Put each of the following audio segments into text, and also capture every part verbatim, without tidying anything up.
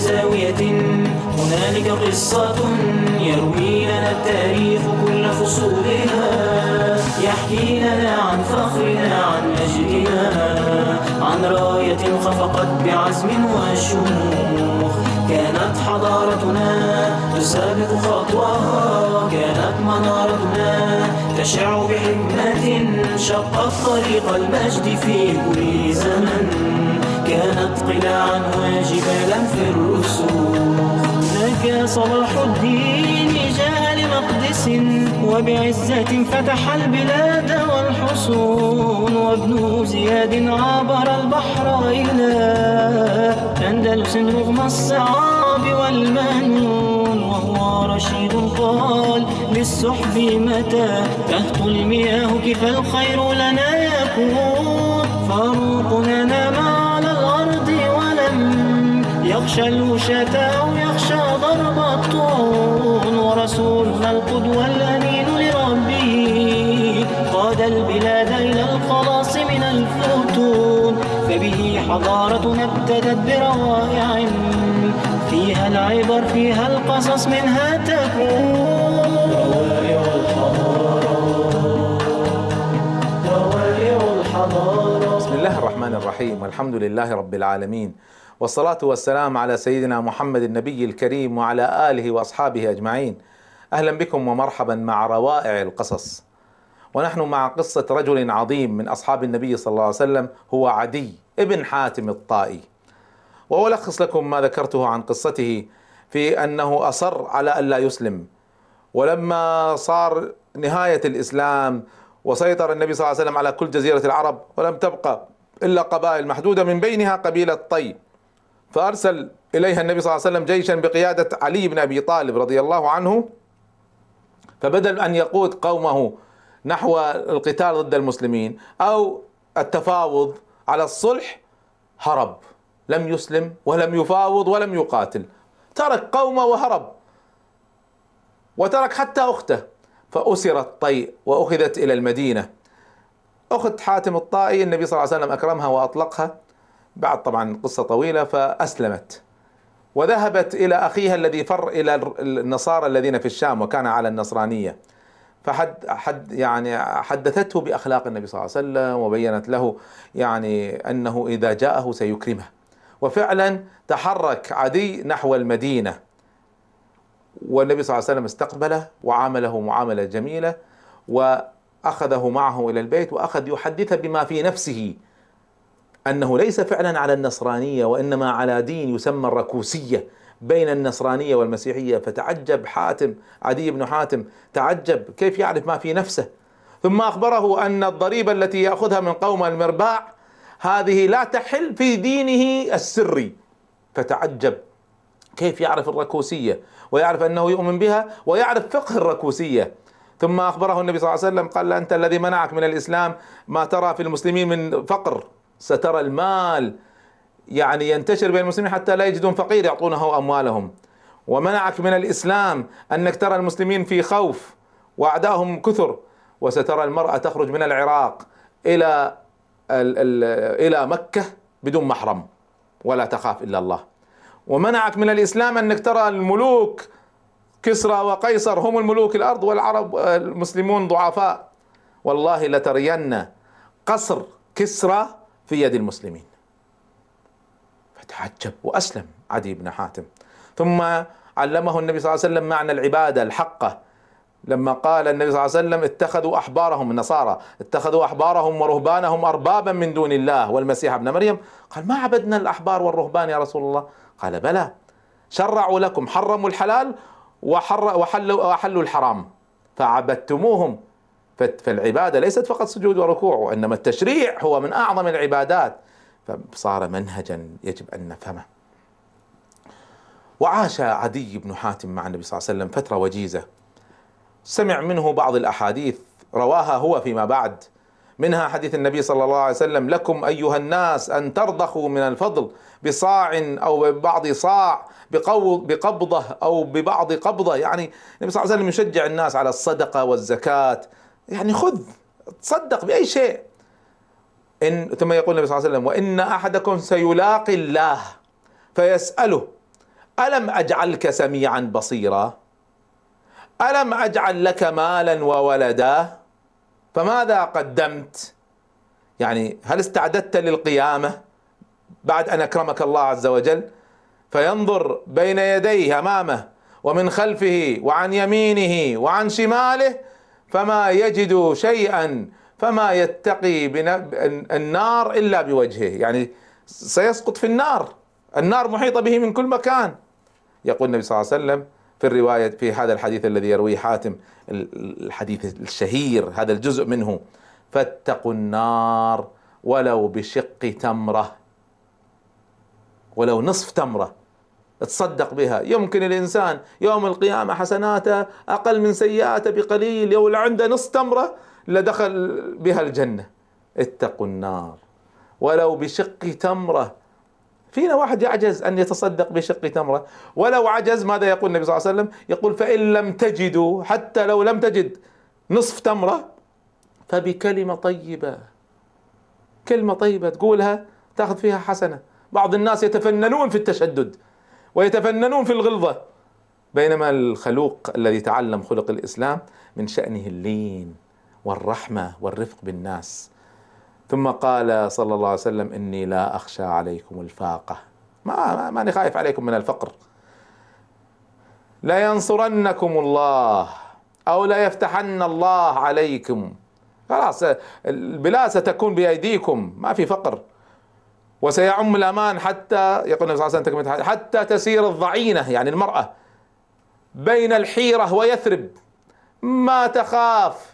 ساوية. هنالك قصة يروي لنا التاريخ كل فصولها، يحكي لنا عن فخرنا عن مجدنا، عن راية خفقت بعزم وشموخ. كانت حضارتنا تسابق خطوها، كانت منارتنا تشع بحكمة، شقت طريق المجد في كل زمن. كانت قلاعا وجبالا في الرسوخ. ذاك صلاح الدين جاء لمقدس، وبعزة فتح البلاد والحصون. وابن زياد عبر البحر إلى أندلس رغم الصعاب والمنون. وهو رشيد قال للسحب متى تهطل المياه كيف الخير لنا يكون. فاروقنا نام على الأرض ولم يخشى الوشاة أو يخشى ضرب الطعون. ورسولنا القدوة الأمين لربه قاد البلاد إلى الخلاص من الفتون. فبه حضارتنا ابتدت بروائع، فيها العبر فيها القصص منها تكون. روائع الحضارة، روائع الحضارة. بسم الله الرحمن الرحيم، والحمد لله رب العالمين، والصلاة والسلام على سيدنا محمد النبي الكريم وعلى آله وأصحابه أجمعين. أهلا بكم ومرحبا مع روائع القصص. ونحن مع قصة رجل عظيم من أصحاب النبي صلى الله عليه وسلم، هو عدي ابن حاتم الطائي. وألخص لكم ما ذكرته عن قصته في أنه أصر على أن لا يسلم، ولما صار نهاية الإسلام وسيطر النبي صلى الله عليه وسلم على كل جزيرة العرب ولم تبقى إلا قبائل محدودة، من بينها قبيلة طي، فأرسل إليها النبي صلى الله عليه وسلم جيشا بقيادة علي بن أبي طالب رضي الله عنه. فبدل أن يقود قومه نحو القتال ضد المسلمين أو التفاوض على الصلح، هرب، لم يسلم ولم يفاوض ولم يقاتل، ترك قومه وهرب، وترك حتى أخته. فأسر الطي وأخذت إلى المدينة. أخت حاتم الطائي النبي صلى الله عليه وسلم أكرمها وأطلقها بعد طبعا قصة طويلة، فأسلمت وذهبت إلى أخيها الذي فر إلى النصارى الذين في الشام وكان على النصرانية. فحد حد يعني حدثته بأخلاق النبي صلى الله عليه وسلم، وبينت له يعني أنه إذا جاءه سيكرمه. وفعلا تحرك عدي نحو المدينة، والنبي صلى الله عليه وسلم استقبله وعامله معاملة جميلة، وأخذه معه إلى البيت وأخذ يحدثه بما في نفسه، أنه ليس فعلا على النصرانية وإنما على دين يسمى الركوسية بين النصرانية والمسيحية. فتعجب حاتم، عدي بن حاتم تعجب كيف يعرف ما في نفسه. ثم أخبره أن الضريبة التي يأخذها من قوم المرباع هذه لا تحل في دينه السري. فتعجب كيف يعرف الركوسية ويعرف أنه يؤمن بها ويعرف فقه الركوسية. ثم أخبره النبي صلى الله عليه وسلم قال: أنت الذي منعك من الإسلام ما ترى في المسلمين من فقر، سترى المال يعني ينتشر بين المسلمين حتى لا يجدون فقير يعطونه أموالهم. ومنعك من الإسلام أنك ترى المسلمين في خوف وأعداهم كثر، وسترى المرأة تخرج من العراق إلى إلى مكة بدون محرم ولا تخاف إلا الله. ومنعك من الإسلام أنك ترى الملوك كسرى وقيصر هم الملوك الأرض والعرب المسلمون ضعفاء. والله لترين قصر كسرى في يد المسلمين. فتعجب وأسلم عدي بن حاتم. ثم علمه النبي صلى الله عليه وسلم معنى العبادة الحقة، لما قال النبي صلى الله عليه وسلم: اتخذوا أحبارهم، النصارى اتخذوا أحبارهم ورهبانهم أربابا من دون الله والمسيح ابن مريم. قال: ما عبدنا الأحبار والرهبان يا رسول الله. قال: بلى، شرعوا لكم، حرموا الحلال وحلوا وحلوا الحرام فعبدتموهم. فالعبادة ليست فقط سجود وركوع، وإنما التشريع هو من أعظم العبادات. فصار منهجا يجب أن نفهمه. وعاش عدي بن حاتم مع النبي صلى الله عليه وسلم فترة وجيزة، سمع منه بعض الأحاديث رواها هو فيما بعد، منها حديث النبي صلى الله عليه وسلم: لكم أيها الناس أن ترضخوا من الفضل بصاع أو ببعض صاع، بقبضة أو ببعض قبضة. يعني النبي صلى الله عليه وسلم يشجع الناس على الصدقة والزكاة، يعني خذ تصدق بأي شيء. إن ثم يقول النبي صلى الله عليه وسلم: وإن أحدكم سيلاقي الله فيسأله ألم أجعلك سميعا بصيرا؟ ألم أجعل لك مالا وولدا؟ فماذا قدمت؟ يعني هل استعددت للقيامة بعد أن أكرمك الله عز وجل؟ فينظر بين يديه أمامه ومن خلفه وعن يمينه وعن شماله فما يجد شيئا، فما يتقي النار إلا بوجهه، يعني سيسقط في النار، النار محيطة به من كل مكان. يقول النبي صلى الله عليه وسلم في الرواية في هذا الحديث الذي يرويه حاتم، الحديث الشهير هذا الجزء منه: فاتقوا النار ولو بشق تمرة، ولو نصف تمرة تصدق بها. يمكن الإنسان يوم القيامة حسناته أقل من سيئاته بقليل، لو عنده نصف تمرة لدخل بها الجنة. اتقوا النار ولو بشق تمرة. فينا واحد يعجز أن يتصدق بشق تمرة، ولو عجز ماذا يقول النبي صلى الله عليه وسلم؟ يقول: فإن لم تجدوا، حتى لو لم تجد نصف تمرة، فبكلمة طيبة، كلمة طيبة تقولها تأخذ فيها حسنة. بعض الناس يتفننون في التشدد ويتفننون في الغلظة، بينما الخلوق الذي تعلم خلق الإسلام من شأنه اللين والرحمة والرفق بالناس. ثم قال صلى الله عليه وسلم: إني لا أخشى عليكم الفاقة، ما ماني خايف عليكم من الفقر. لا ينصرنكم الله أو لا يفتحن الله عليكم، خلاص البلاد ستكون بأيديكم، ما في فقر. وسيعم الأمان، حتى يقول النبي صلى الله عليه وسلم: حتى تسير الضعينة، يعني المرأة، بين الحيرة ويثرب، ما تخاف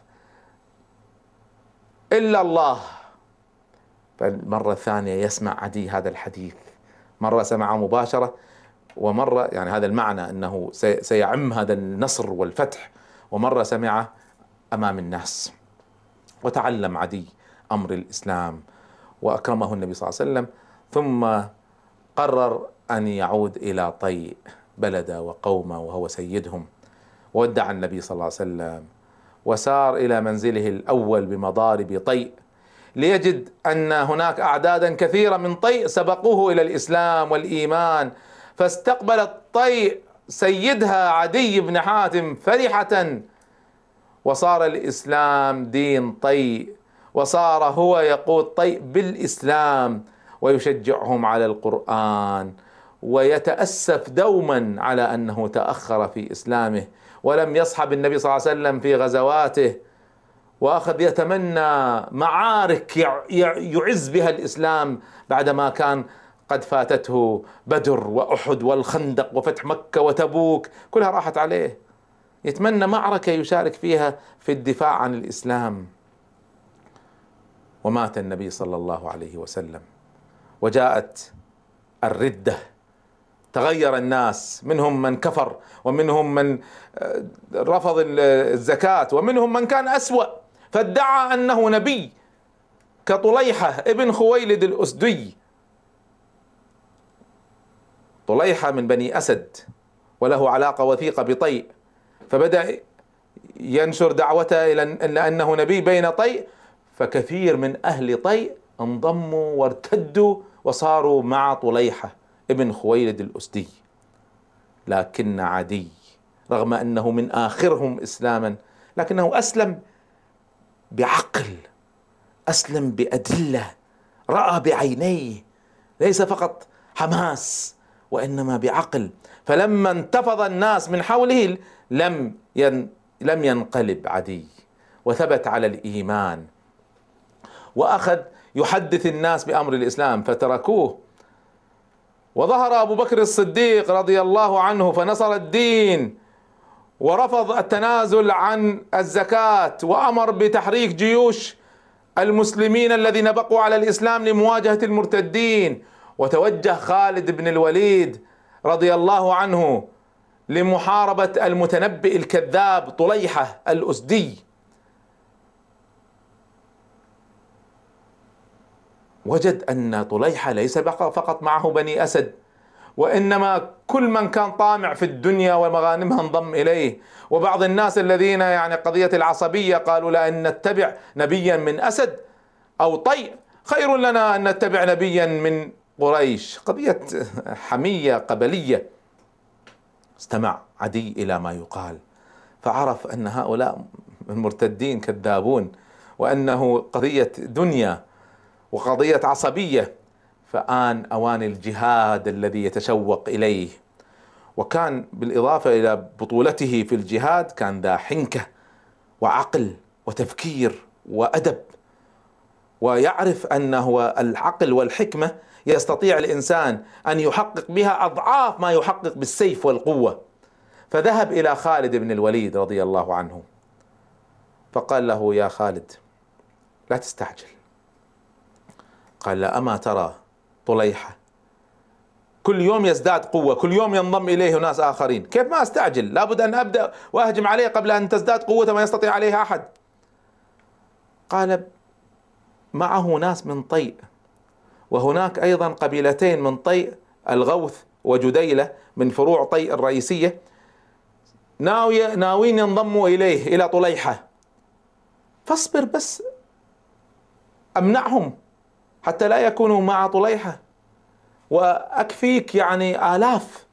إلا الله. فالمرة الثانية يسمع عدي هذا الحديث، مرة سمعه مباشرة، ومرة يعني هذا المعنى أنه سيعم هذا النصر والفتح، ومرة سمعه أمام الناس. وتعلم عدي أمر الإسلام وأكرمه النبي صلى الله عليه وسلم، ثم قرر أن يعود إلى طيء بلده وقومه وهو سيدهم. ودع النبي صلى الله عليه وسلم وسار إلى منزله الأول بمضارب طيء، ليجد أن هناك أعدادا كثيرة من طيء سبقوه إلى الإسلام والإيمان، فاستقبلت طيء سيدها عدي بن حاتم فرحة، وصار الإسلام دين طيء، وصار هو يقود طيء بالإسلام ويشجعهم على القرآن، ويتأسف دوما على أنه تأخر في إسلامه ولم يصحب النبي صلى الله عليه وسلم في غزواته، وأخذ يتمنى معارك يعز بها الإسلام بعدما كان قد فاتته بدر وأحد والخندق وفتح مكة وتبوك، كلها راحت عليه. يتمنى معركة يشارك فيها في الدفاع عن الإسلام. ومات النبي صلى الله عليه وسلم، وجاءت الردة، تغير الناس، منهم من كفر، ومنهم من رفض الزكاة، ومنهم من كان أسوأ فادعى أنه نبي، كطليحة ابن خويلد الأسدي. طليحة من بني أسد وله علاقة وثيقة بطيء، فبدأ ينشر دعوته إلى أنه نبي بين طيء، فكثير من أهل طيء انضموا وارتدوا وصاروا مع طليحة ابن خويلد الأسدي. لكن عدي رغم أنه من آخرهم إسلاما، لكنه أسلم بعقل، أسلم بأدلة، رأى بعينيه، ليس فقط حماس وإنما بعقل. فلما انتفض الناس من حوله لم لم ينقلب عدي، وثبت على الإيمان، وأخذ يحدث الناس بأمر الإسلام فتركوه. وظهر أبو بكر الصديق رضي الله عنه فنصر الدين، ورفض التنازل عن الزكاة، وأمر بتحريك جيوش المسلمين الذين بقوا على الإسلام لمواجهة المرتدين. وتوجه خالد بن الوليد رضي الله عنه لمحاربة المتنبئ الكذاب طليحة الأسدي. وجد أن طليحة ليس فقط معه بني أسد، وإنما كل من كان طامع في الدنيا ومغانمها انضم إليه. وبعض الناس الذين يعني قضية العصبية قالوا: لأن نتبع نبيا من أسد أو طيء خير لنا أن نتبع نبيا من قريش، قضية حمية قبلية. استمع عدي إلى ما يقال، فعرف أن هؤلاء المرتدين كذابون، وأنه قضية دنيا وقضية عصبية، فآن أوان الجهاد الذي يتشوق إليه. وكان بالإضافة إلى بطولته في الجهاد كان ذا حنكة وعقل وتفكير وأدب، ويعرف أنه العقل والحكمة يستطيع الإنسان أن يحقق بها أضعاف ما يحقق بالسيف والقوة. فذهب إلى خالد بن الوليد رضي الله عنه فقال له: يا خالد لا تستعجل. قال: لا، أما ترى طليحة كل يوم يزداد قوة، كل يوم ينضم إليه ناس آخرين، كيف ما أستعجل؟ لابد أن أبدأ وأهجم عليه قبل أن تزداد قوته ما يستطيع عليها أحد. قال: معه ناس من طيء، وهناك أيضا قبيلتين من طيء، الغوث وجديلة من فروع طيء الرئيسية، ناوي ناوين ينضموا إليه إلى طليحة، فاصبر بس أمنعهم حتى لا يكونوا مع طليحة، وأكفيك يعني آلاف.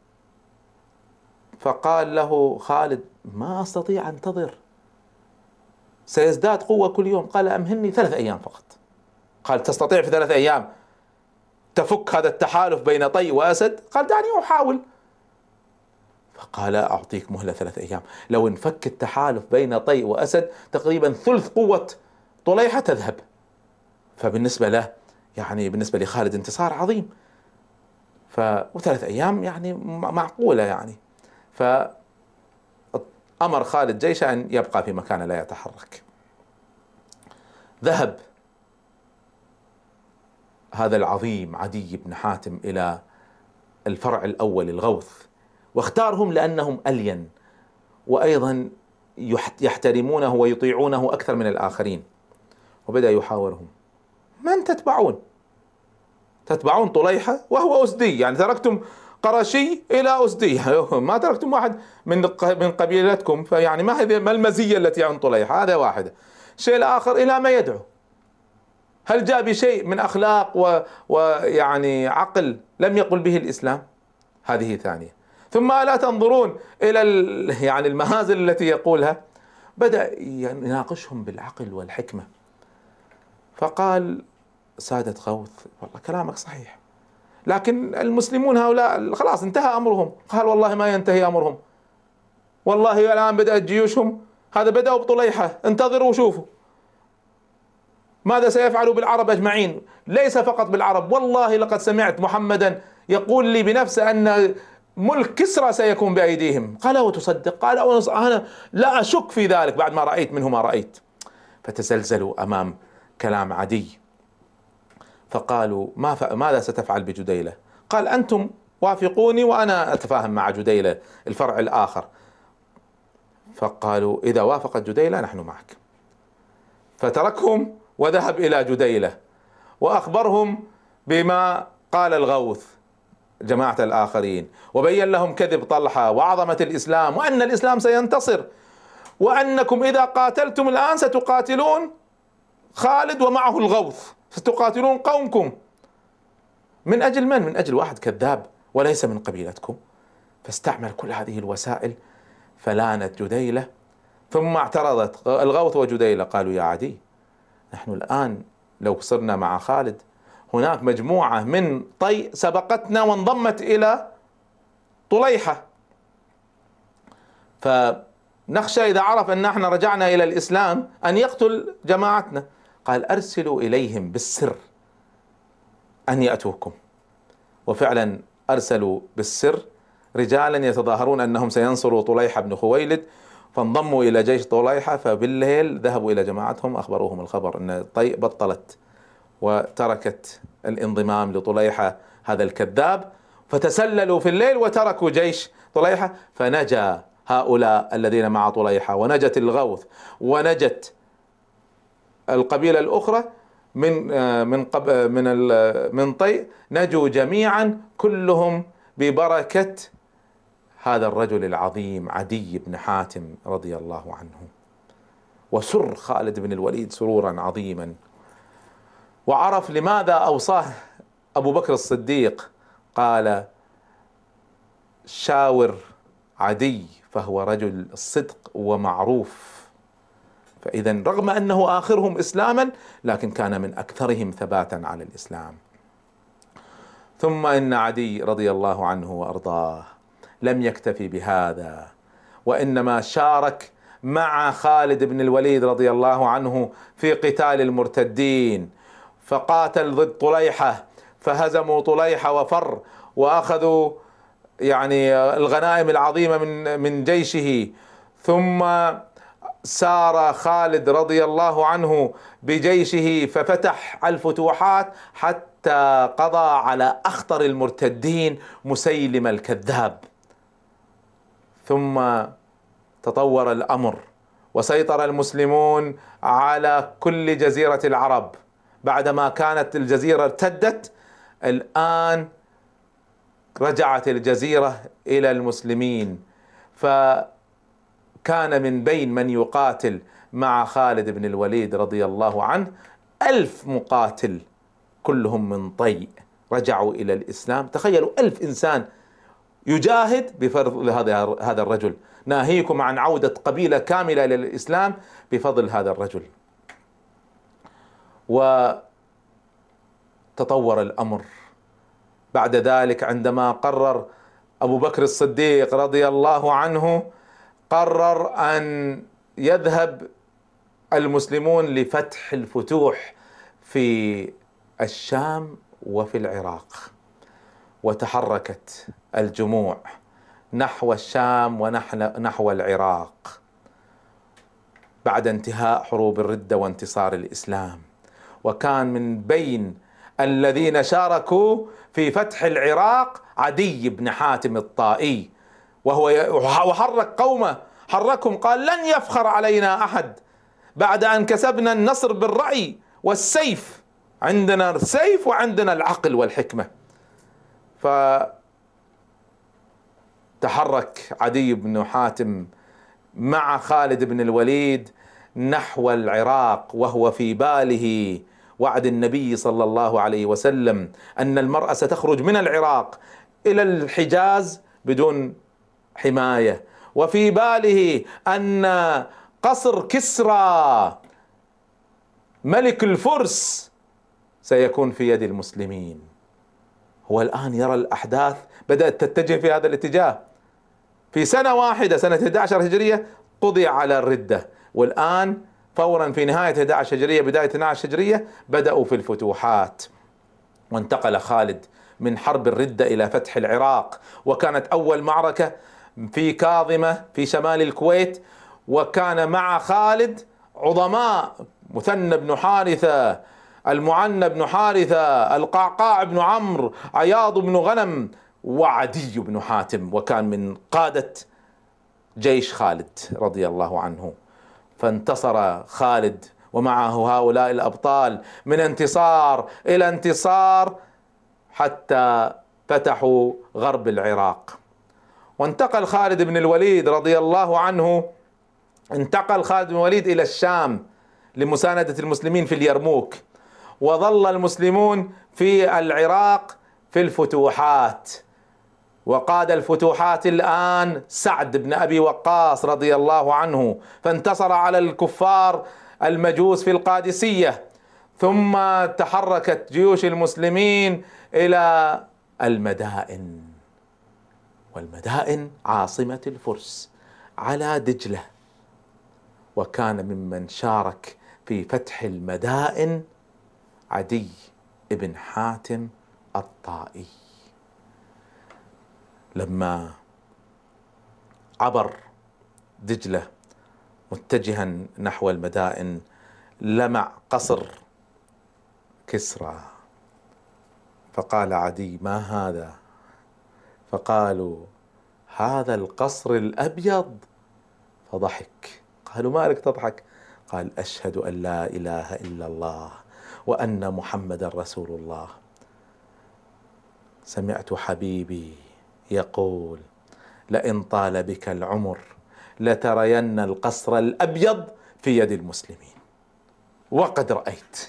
فقال له خالد: ما أستطيع أنتظر، سيزداد قوة كل يوم. قال: أمهلني ثلاث أيام فقط. قال: تستطيع في ثلاث أيام تفك هذا التحالف بين طيء وأسد؟ قال: دعني أحاول. فقال: أعطيك مهلة ثلاث أيام، لو انفك التحالف بين طيء وأسد تقريبا ثلث قوة طليحة تذهب. فبالنسبة له يعني بالنسبة لخالد انتصار عظيم. ف وثلاث أيام يعني معقولة يعني. فأمر خالد جيش أن يبقى في مكانه لا يتحرك. ذهب هذا العظيم عدي بن حاتم إلى الفرع الأول الغوث، واختارهم لأنهم ألين، وأيضا يحترمونه ويطيعونه أكثر من الآخرين. وبدأ يحاورهم: من تتبعون؟ تتبعون طليحة وهو أسدي، يعني تركتم قرشي إلى أسدي، ما تركتم واحد من من قبيلتكم، فيعني ما هذه ما المزية التي عند طليحة؟ هذا واحدة. الشيء الآخر: إلى ما يدعو؟ هل جاء بشيء من أخلاق و... ويعني عقل لم يقل به الإسلام؟ هذه ثانية. ثم لا تنظرون إلى ال... يعني المهازل التي يقولها. بدأ يناقشهم بالعقل والحكمة. فقال: سادة غوث، والله كلامك صحيح، لكن المسلمون هؤلاء خلاص انتهى أمرهم. قال: والله ما ينتهي أمرهم، والله الآن بدأت جيوشهم، هذا بدأوا بطليحة، انتظروا وشوفوا ماذا سيفعلوا بالعرب أجمعين، ليس فقط بالعرب. والله لقد سمعت محمدا يقول لي بنفسه أن ملك كسرى سيكون بأيديهم. قال: وتصدق؟ قال: أنا لا أشك في ذلك بعد ما رأيت منه ما رأيت. فتزلزلوا أمام كلام عدي، فقالوا: ما ف... ماذا ستفعل بجديلة؟ قال: أنتم وافقوني وأنا أتفاهم مع جديلة الفرع الآخر. فقالوا: إذا وافقت جديلة نحن معك. فتركهم وذهب إلى جديلة وأخبرهم بما قال الغوث جماعة الآخرين، وبين لهم كذب طلحة وعظمة الإسلام، وأن الإسلام سينتصر، وأنكم إذا قاتلتم الآن ستقاتلون خالد ومعه الغوث، ستقاتلون قومكم. من أجل من؟ من أجل واحد كذاب وليس من قبيلتكم. فاستعمل كل هذه الوسائل، فلانت جديلة. ثم اعترضت الغوث وجديلة، قالوا: يا عدي، نحن الآن لو صرنا مع خالد هناك مجموعة من طيء سبقتنا وانضمت إلى طليحة، فنخشى إذا عرف أن احنا رجعنا إلى الإسلام أن يقتل جماعتنا. قال: أرسلوا إليهم بالسر أن يأتوكم. وفعلا أرسلوا بالسر رجالا يتظاهرون أنهم سينصروا طليحة بن خويلد، فانضموا إلى جيش طليحة. فبالليل ذهبوا إلى جماعتهم أخبروهم الخبر أن طيء بطلت وتركت الانضمام لطليحة هذا الكذاب، فتسللوا في الليل وتركوا جيش طليحة. فنجا هؤلاء الذين مع طليحة، ونجت الغوث، ونجت القبيلة الأخرى من من من من طيء، نجوا جميعا كلهم ببركة هذا الرجل العظيم عدي بن حاتم رضي الله عنه. وسر خالد بن الوليد سرورا عظيما، وعرف لماذا أوصاه أبو بكر الصديق. قال: شاور عدي فهو رجل الصدق ومعروف، فإذا رغم أنه آخرهم إسلاما لكن كان من أكثرهم ثباتا على الإسلام. ثم إن عدي رضي الله عنه وأرضاه لم يكتفي بهذا، وإنما شارك مع خالد بن الوليد رضي الله عنه في قتال المرتدين، فقاتل ضد طليحة فهزموا طليحة وفر وأخذوا يعني الغنائم العظيمة من من جيشه. ثم سار خالد رضي الله عنه بجيشه ففتح الفتوحات حتى قضى على أخطر المرتدين مسيلم الكذاب. ثم تطور الأمر وسيطر المسلمون على كل جزيرة العرب. بعدما كانت الجزيرة ارتدت، الآن رجعت الجزيرة إلى المسلمين، فكان من بين من يقاتل مع خالد بن الوليد رضي الله عنه ألف مقاتل كلهم من طي رجعوا إلى الإسلام. تخيلوا ألف إنسان يجاهد بفضل هذا هذا الرجل، ناهيكم عن عودة قبيلة كاملة إلى الإسلام بفضل هذا الرجل. وتطور الأمر بعد ذلك عندما قرر أبو بكر الصديق رضي الله عنه، قرر أن يذهب المسلمون لفتح الفتوح في الشام وفي العراق، وتحركت الجموع نحو الشام ونحو العراق بعد انتهاء حروب الردة وانتصار الإسلام. وكان من بين الذين شاركوا في فتح العراق عدي بن حاتم الطائي، وهو وحرك قومه، حركهم قال: لن يفخر علينا أحد بعد أن كسبنا النصر بالرأي والسيف، عندنا السيف وعندنا العقل والحكمة. فتحرك عدي بن حاتم مع خالد بن الوليد نحو العراق، وهو في باله وعد النبي صلى الله عليه وسلم أن المرأة ستخرج من العراق إلى الحجاز بدون حماية، وفي باله أن قصر كسرى ملك الفرس سيكون في يد المسلمين. هو الآن يرى الأحداث بدأت تتجه في هذا الاتجاه. في سنة واحدة سنة أحد عشر هجرية قضي على الردة، والآن فورا في نهاية أحد عشر هجرية بداية اثني عشر هجرية بدأوا في الفتوحات. وانتقل خالد من حرب الردة إلى فتح العراق، وكانت أول معركة في كاظمة في شمال الكويت، وكان مع خالد عظماء: مثنى بن حارثة، المعنى بن حارثة، القعقاع بن عمرو، عياض بن غنم، وعدي بن حاتم، وكان من قادة جيش خالد رضي الله عنه. فانتصر خالد ومعه هؤلاء الأبطال من انتصار إلى انتصار حتى فتحوا غرب العراق. وانتقل خالد بن الوليد رضي الله عنه انتقل خالد بن الوليد إلى الشام لمساندة المسلمين في اليرموك، وظل المسلمون في العراق في الفتوحات. وقاد الفتوحات الآن سعد بن أبي وقاص رضي الله عنه، فانتصر على الكفار المجوس في القادسية. ثم تحركت جيوش المسلمين إلى المدائن، والمدائن عاصمة الفرس على دجلة. وكان ممن شارك في فتح المدائن عدي بن حاتم الطائي. لما عبر دجلة متجها نحو المدائن لمع قصر كسرى، فقال عدي: ما هذا؟ فقالوا: هذا القصر الأبيض. فضحك. قالوا: ما لك تضحك؟ قال: أشهد أن لا إله إلا الله وأن محمدا رسول الله. سمعت حبيبي يقول: لئن طال بك العمر لترين القصر الأبيض في يد المسلمين، وقد رأيت.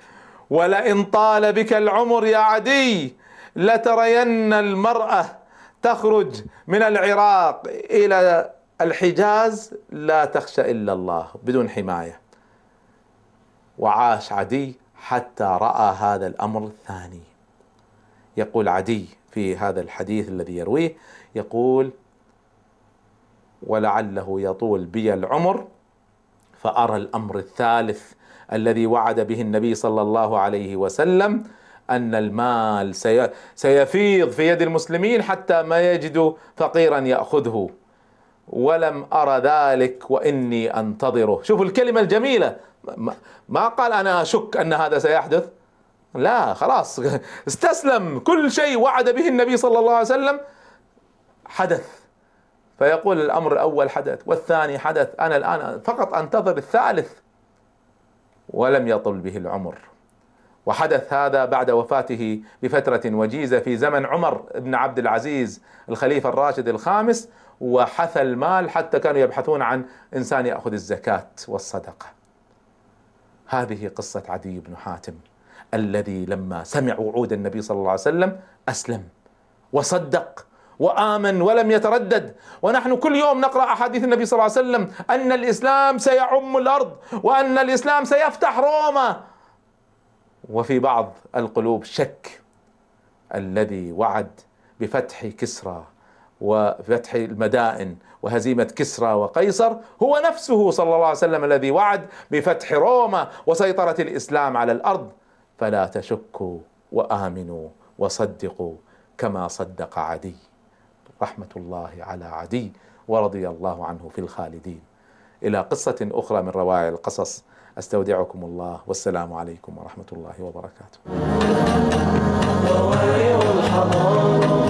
ولئن طال بك العمر يا عدي لترين المرأة تخرج من العراق إلى الحجاز لا تخشى إلا الله بدون حماية. وعاش عدي حتى رأى هذا الأمر الثاني. يقول عدي في هذا الحديث الذي يرويه، يقول: ولعله يطول بي العمر فأرى الأمر الثالث الذي وعد به النبي صلى الله عليه وسلم، أن المال سيفيض في يد المسلمين حتى ما يجدوا فقيرا يأخذه، ولم أرى ذلك وإني أنتظره. شوفوا الكلمة الجميلة، ما قال أنا أشك أن هذا سيحدث، لا، خلاص استسلم، كل شيء وعد به النبي صلى الله عليه وسلم حدث. فيقول الأمر الأول حدث والثاني حدث، أنا الآن فقط أنتظر الثالث. ولم يطل به العمر، وحدث هذا بعد وفاته بفترة وجيزة في زمن عمر بن عبد العزيز الخليفة الراشد الخامس، وحثى المال حتى كانوا يبحثون عن إنسان يأخذ الزكاة والصدقة. هذه قصة عدي بن حاتم الذي لما سمع وعود النبي صلى الله عليه وسلم أسلم وصدق وآمن ولم يتردد. ونحن كل يوم نقرأ أحاديث النبي صلى الله عليه وسلم أن الإسلام سيعم الأرض وأن الإسلام سيفتح روما، وفي بعض القلوب شك. الذي وعد بفتح كسرى وفتح المدائن وهزيمة كسرى وقيصر هو نفسه صلى الله عليه وسلم الذي وعد بفتح روما وسيطرة الإسلام على الأرض. فلا تشكوا وآمنوا وصدقوا كما صدق عدي. رحمة الله على عدي ورضي الله عنه في الخالدين. إلى قصة أخرى من روائع القصص، أستودعكم الله، والسلام عليكم ورحمة الله وبركاته. روائع الحضارة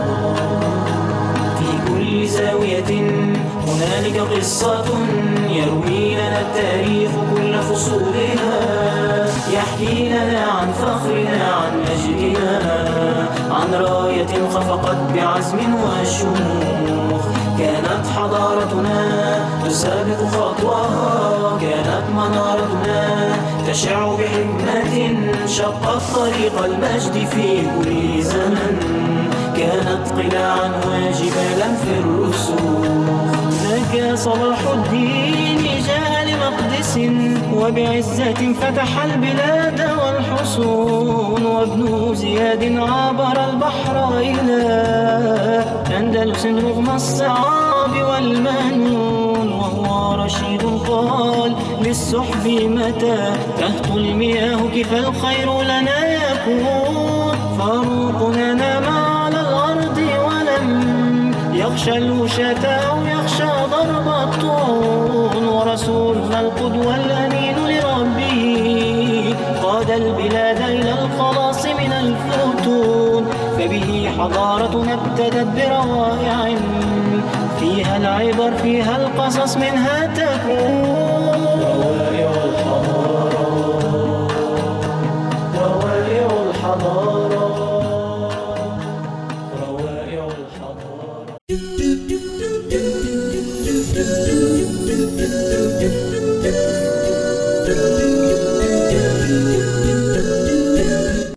في كل زاوية هنالك قصة يروي لنا التاريخ كل فصولها، يحكي لنا عن فخرنا عن مجدنا، عن راية خفقت بعزم وشموخ. كانت حضارتنا تسابق خطوها، كانت منارتنا تشع بحكمة، شقت طريق المجد في كل زمن، كانت قلاعا وجبالا في الرسوخ. نجا صلاح الدين جاء لمقدس وبعزة فتح البلاد والحصون، وابن زياد عبر البحر إلى أندلس رغم الصعاب والمنون، وهو رشيد قال للسحب متى تهطل المياه كيف الخير لنا يكون. فاروقنا نام على الأرض ولم يخشى الوشاة أو يخشى ضرب الطعون، ورسولنا القدوة الأمين لربه قاد البلاد إلى الخلاص من الفتون. فبه حضارتنا ابتدت بروائع فيها العبر فيها القصص منها تكون.